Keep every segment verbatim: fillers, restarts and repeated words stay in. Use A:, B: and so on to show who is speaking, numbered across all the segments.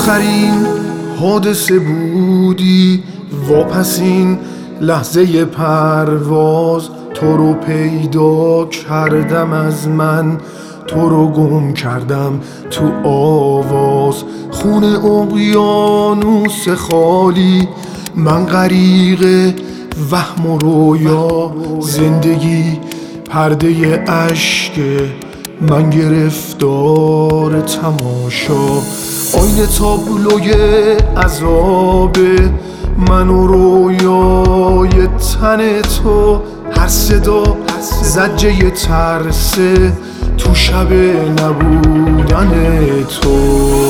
A: آخرین حادثه بودی، واپسین لحظه پرواز. تو رو پیدا کردم از من، تو رو گم کردم تو آواز. خون اقیانوس خالی، من غریق وهم و رویا. زندگی پرده اشک، من گرفتار تماشا. آینه تابلوی عذاب من و رویای تن تو. هر صدا زجه ترسه تو شب نبودن تو.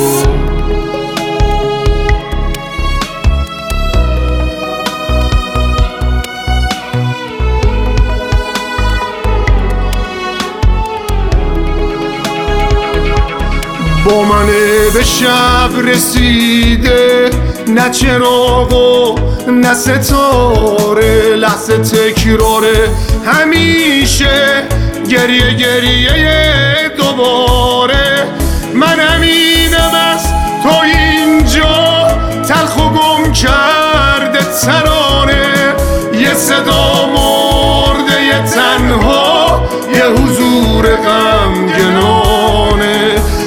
A: با من به شب رسیده، نه چراغ و نه ستاره. لحظه تکراره همیشه، گریه گریه دوباره. من همینم از تو اینجا، تلخ و گم کرده ترانه. یه صدا مرده، یه تنها، یه حضور غمگنانه.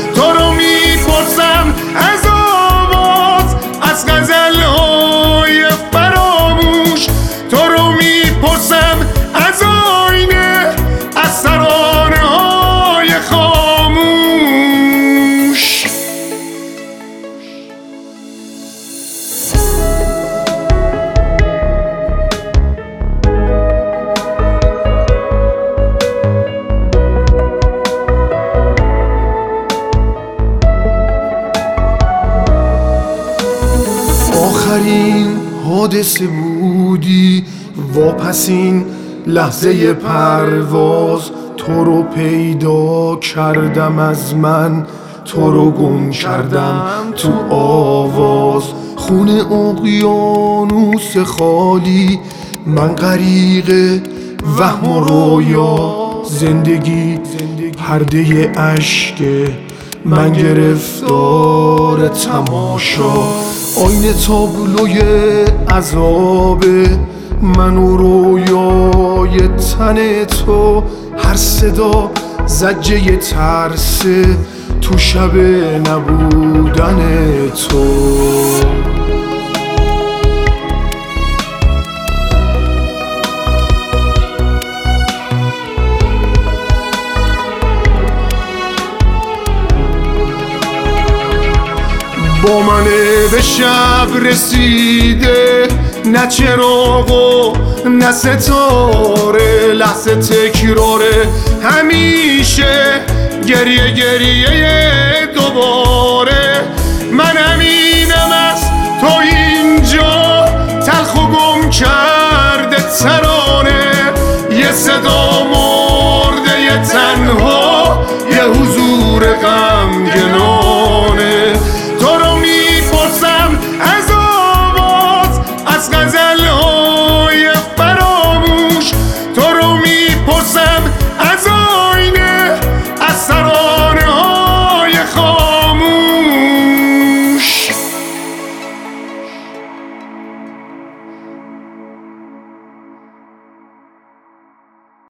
A: آخرین حادثه بودی، واپسین لحظه پرواز. تو رو پیدا کردم از من، تو رو گم کردم تو آواز. خون اقیانوس خالی، من غریق وهم و رویا. زندگی پرده اشک، من گرفتار تماشا. آینه تابلوی عذاب من و رویای تن تو. هر صدا زجه ترسه تو شب نبودن تو. با من به شب رسیده، نه چراغ و نه ستاره. لحظه تکراره همیشه، گریه گریه دوباره. من همینم از تو اینجا، تلخ و گم کرده ترانه. یه صدا مرده، یه تنها، یه حضور غم